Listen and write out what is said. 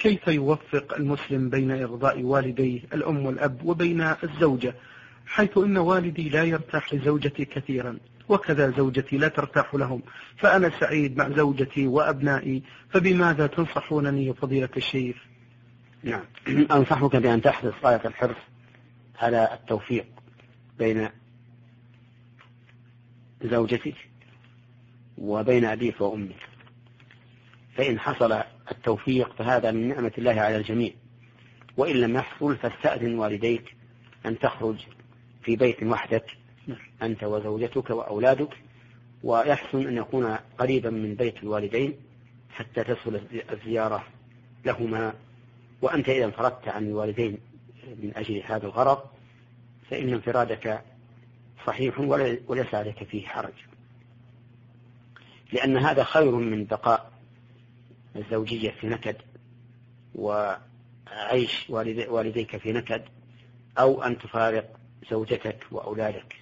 كيف يوفق المسلم بين إرضاء والديه الأم والأب وبين الزوجة، حيث إن والدي لا يرتاح لزوجتي كثيرا وكذا زوجتي لا ترتاح لهم، فأنا سعيد مع زوجتي وأبنائي، فبماذا تنصحونني يا فضيلة الشيخ؟ نعم، أنصحك بأن تحرص غاية الحرص على التوفيق بين زوجتك وبين أبيك وأمك، فإن حصل التوفيق فهذا من نعمة الله على الجميع، وإن لم يحصل فاستأذن والديك أن تخرج في بيت وحدك أنت وزوجتك وأولادك، ويحسن أن يكون قريبا من بيت الوالدين حتى تصل الزيارة لهما. وأنت إذا انفردت عن الوالدين من أجل هذا الغرض فإن انفرادك صحيح وليس عليك فيه حرج، لأن هذا خير من بقاء الزوجية في نكد وعيش والديك في نكد، أو أن تفارق زوجتك وأولادك.